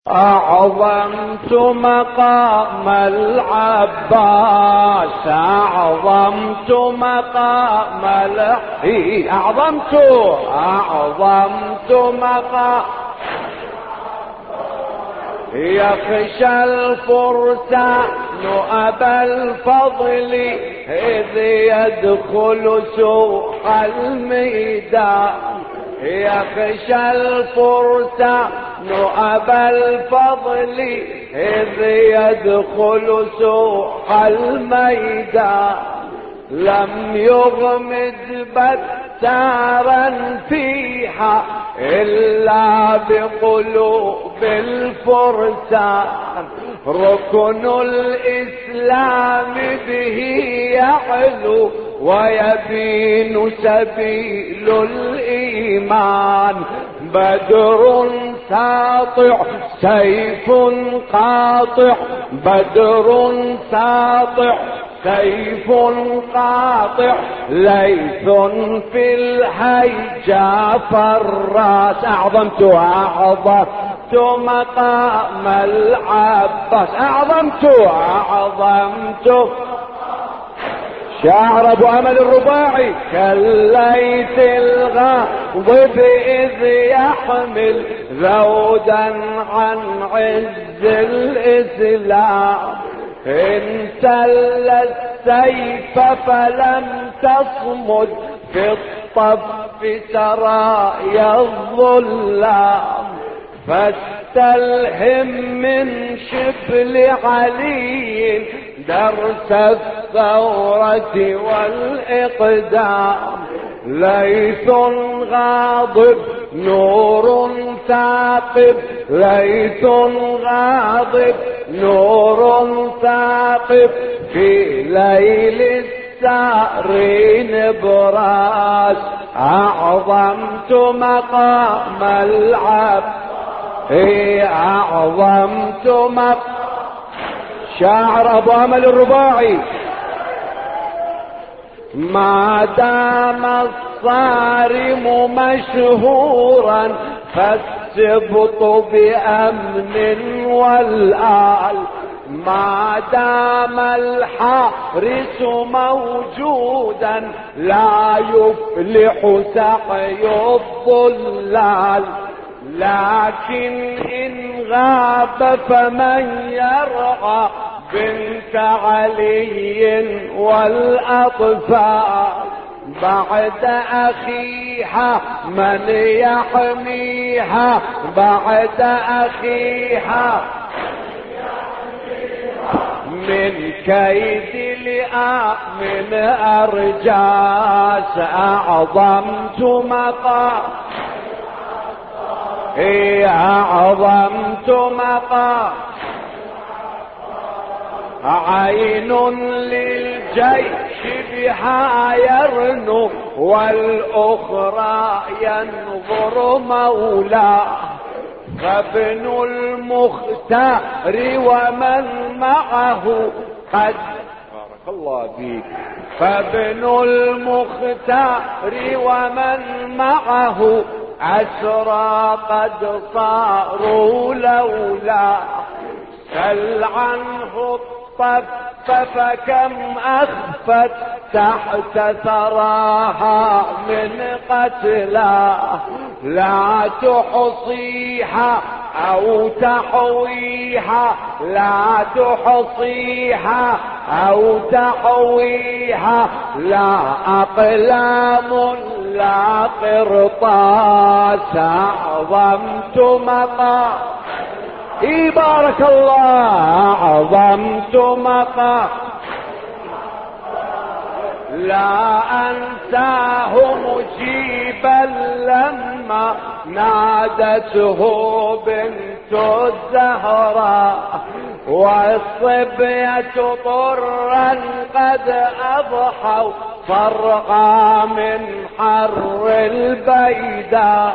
أعظمت مقام العباس، أعظمت مقام أعظمت مقام يخشى الفرسان أبا الفضل إذ يدخل سوق الميدان، يخشى الفرسان أبا الفضل إذ يدخل سوق الميدان، لم يغمد بتارا فيها إلا بقلوب الفرسان، ركن الإسلام به يعلو ويبين سبيل الإيمان، بدر ساطع سيف قاطع، بدر ساطع سيف قاطع، ليث في الهيجا فراس، أعظمت مقام العباس، أعظمت شاعر ابو امل الرباعي كالليث الغاضب اذ يحمل ذودا عن عز الاسلام، ان سل السيف فلم تصمد في الطف سرايا الظلام، فاستلهم من شبل علي درس الثورة والإقدام، ليث غاضب نور ثاقب، ليث غاضب نور ثاقب، في ليل السارين براس، أعظمت مقام العبد، أعظمت مقام شاعر ابو امل الرباعي، ما دام الصارم مشهورا فالسبط بامن والآل، ما دام الحارس موجودا لا يفلح سعي الضلال، لكن إن غاب فمن يرعى بنت علي والأطفال، بعد أخيها من يحميها، بعد أخيها من كيد لآمن أرجاس، أعظمت مقام أعظمت مقام عين للجيش بها يرنو والأخرى ينظر مولاه، فابن المختار ومن معه قد بارك الله فيك، فابن المختار ومن معه أسرى قد صاروا لولا، سل عنه الطف فكم أخفت تحت ثراها من قتلاه، لا تحصيها أو تحويها، لا تحصيها أو تحويها، لا أقلام لا قرطاس، أعظمت مقام بارك الله، أعظمت مقام لا أنساه مجيبا لما نادته بنت الزهراء، والصبية طرا قد أضحوا فرقا من حر البيداء،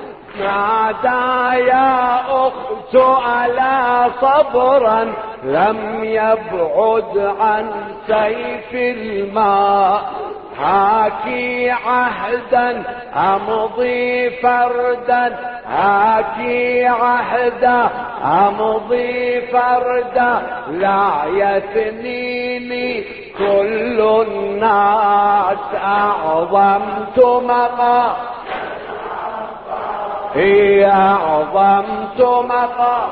نادى يا أخت ألا صبرا لم يبعد عن سيف الماء، هاكي عهدا أمضي فردا، هاكي عهدا أمضي فردا لا يثنيني كل الناس. أعظمت مقام أعظمت مقام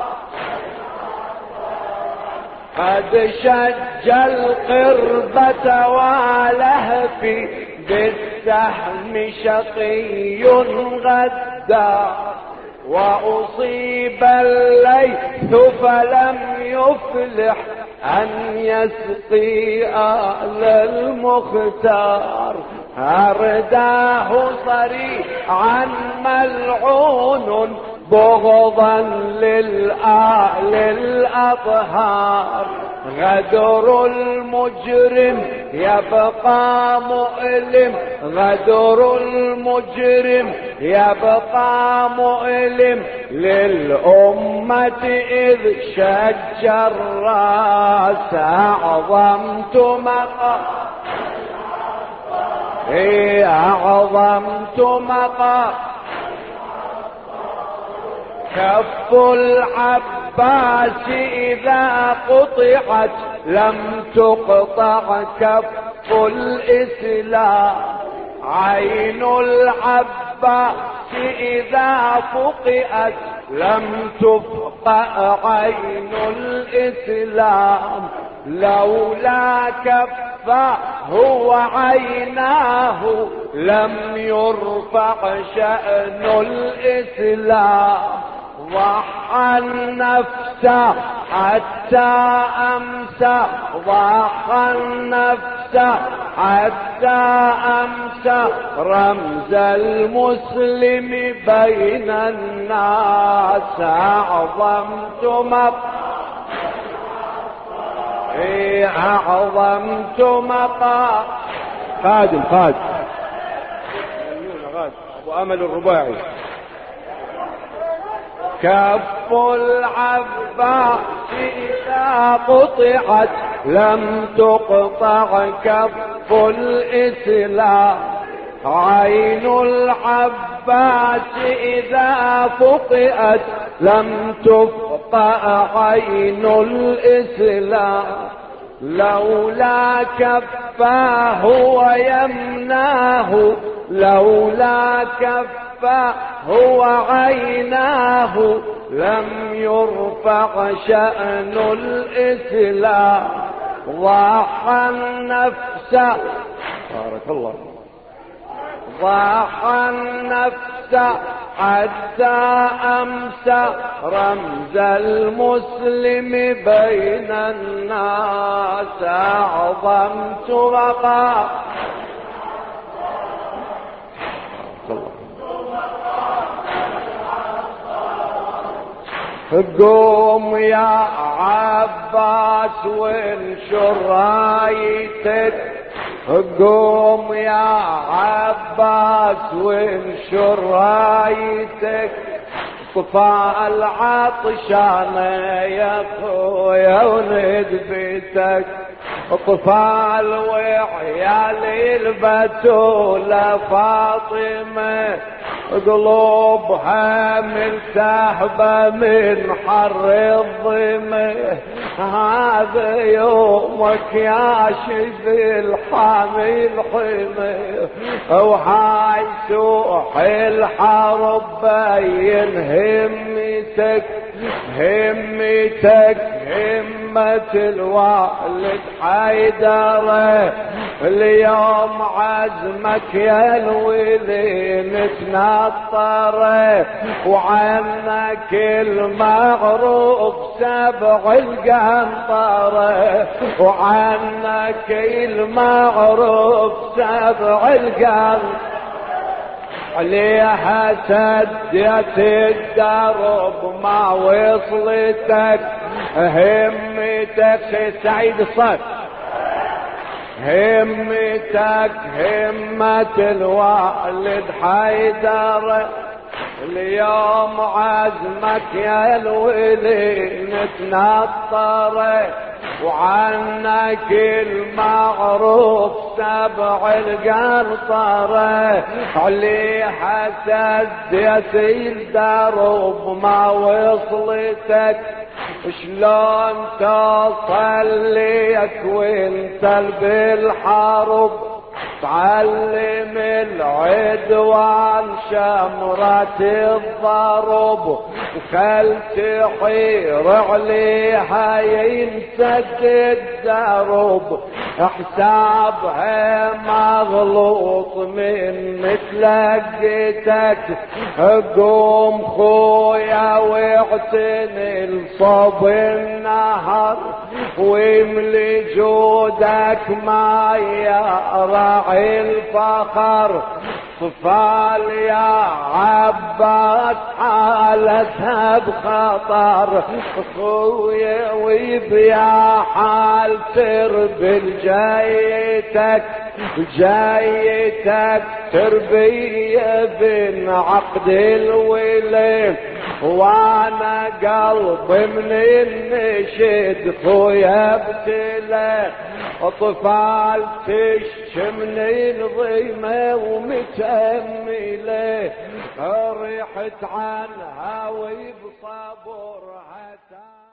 قد شج القربة ولهفي بالسهم شقي غدار. وأصيب الليث فلم يفلح أن يسقي آل المختار. أرداه صريعا ملعون بغضا للآل الأطهار. غدر المجرم يبقى مؤلم، غدر المجرم يبقى مؤلم للأمة إذ شج الراس. أعظمت مقام أعظمت مقام كف العباس إذا قطعت لم تقطع كف الإسلام. عين العباس إذا فقئت لم تفقأ عين الإسلام. لولا كفاه وعيناه لم يرفع شأن الإسلام. ضحى النفس حتى أمسى، ضحى النفس حتى أمسى رمز المسلم بين الناس. أعظمت أعظمت مقام خادم أبو أمل الرباعي. كف العباس إذا قطعت لم تقطع كف الإسلام. عين العباس إذا فقئت لم تفقأ عين الإسلام. لولا كفاه ويمناه، لولا كفاه وعيناه لم يرفع شأن الإسلام. ضحى النفس بارك الله، ضحى النفس حتى أمسى رمز المسلم بين الناس. أعظمت مقام قوم يا عباس وانشر رايتك. قوم يا عباس وانشر رايتك. طفى العطشان يا خويا وند بيتك. طفى الوعيال البتولة فاطمة قلوبها ملتهبة من حر الظمة. هذا يومك يا شذي الحامي الحمى، وهاي سوح الحرب بين همتك. همتك همة الوالد حيدر. اليوم عزمك يا الولين تنطر، وعنك المغروب سبع القنطرة. وعنك المغروب سبع القنطرة. عليها سدت الدرب ما وصلتك. همتك سعيد الصاد، همتك همة الوالد حيدر. اليوم عزمك يا الولين تنطر، وعنك المعروف سبع القنطرة عليها سديت الدرب ما وصلتك شلون توصل ليك وانت بالحرب تعلم العدوان شمرة الضرب وخل تحير عليها ينسد الدرب حسابها مغلوط من متلقيتك قوم خويا واعتني لصوب النهر واملي جودك ما راعي الفخر طفال يا عباس حالتها بخطر خويا وبيا حال تربل جايتك تربية بين عقد الولي وانا قلبي من النشد خويا ابتلى اطفال تشمني الضيمة ومتأملة ريحت عنها وبصبرها